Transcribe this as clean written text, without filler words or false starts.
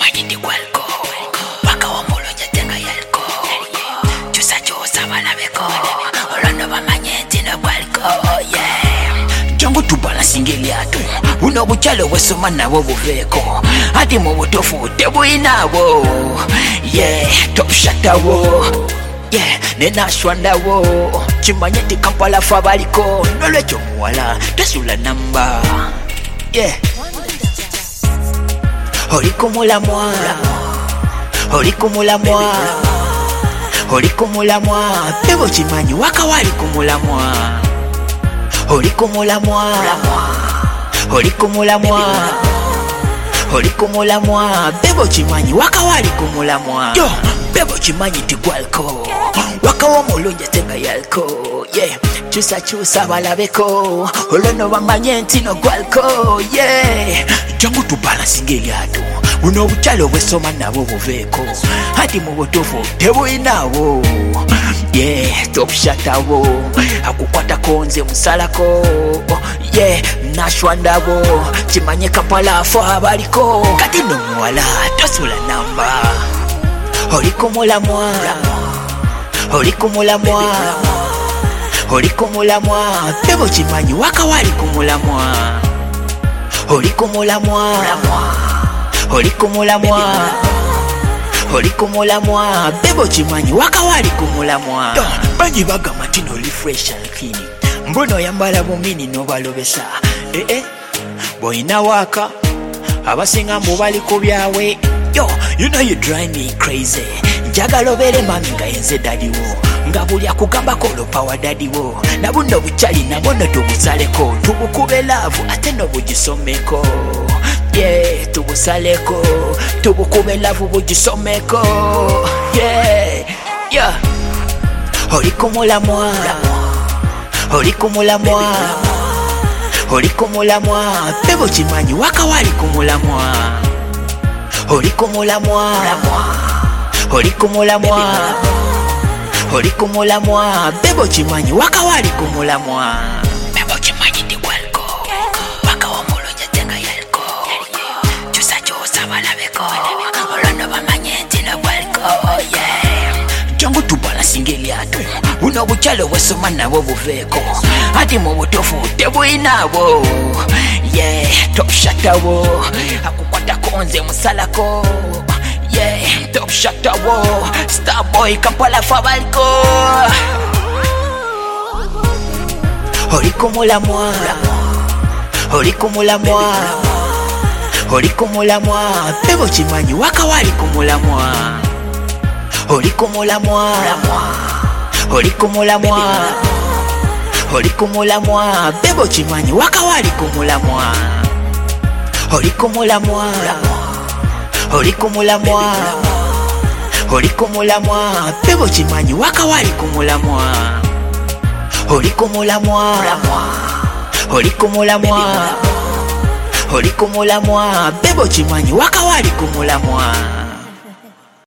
Chimanyi kwalko waka wamulonja tenga yalko chusa chusa balabeko olondo bamanye tina kwalko jangu tubalansinga elyato buno obukyalo bwesoma nabo buveeko ati mu butuufu tebuyinawo tobushatawo nenashwandawo kimanye ti Kampala fe abaliko nolwekyo muwala tasula namba Olikumulamwa bebo chimanyi waka walikumulamwa Olikumulamwa bebo chimanyi waka walikumulamwa yo bebo chimanyi tigwalko waka wamulonja tenga yalko chusa balabeko olono bamanye ntino gwalko jangu tubalansinga elyato buno obukyalo bwesoma nabo buveeko ati mu butuufu tebuyinawo tobushatawo akukwatako nze musalako nashwandabo kimanye Kampala fe abaliko kati no muwala tosula namba Olikumulamwa bebo chimanyi waka walikumulamwa Olikumulamwa bebo chimanyi waka walikumulamwa bangi bagamba nti no refresh alkini mbono yambala bumini nobalobesa boyina waka abasinga mbu bali ku byawe you know you drive me crazy njagala obeere mami nga yenze dadiwo nga buli akugambako olopawa dadiwo na buno bukyali nabono tubusaleko tubukube laavu ate nobugisomeko tubusaleko tubukube laavu bugisomeko Olikumulamwa bebo chimanyi waka walikumulamwa Olikumulamwa bebo chimanyi waka walikumulamwa bebo chimanyi tigwalko waka wamulonja tenga yalko chusa balabeko olono bamanye ntino gwalko jangu tubalansinga elyato buno obukyalo bwesoma nabo buveeko ati mu butuufu tebuyinawo tobushatawo akukwatako nze musalako tobushatawo Starboy Kampala fe abaliko Olikumulamwa bebo chimanyi waka walikumulamwa Olikumulamwa bebo chimanyi waka walikumulamwa Olikumulamwa bebo chimanyi waka walikumulamwa Olikumulamwa bebo chimanyi waka walikumulamwa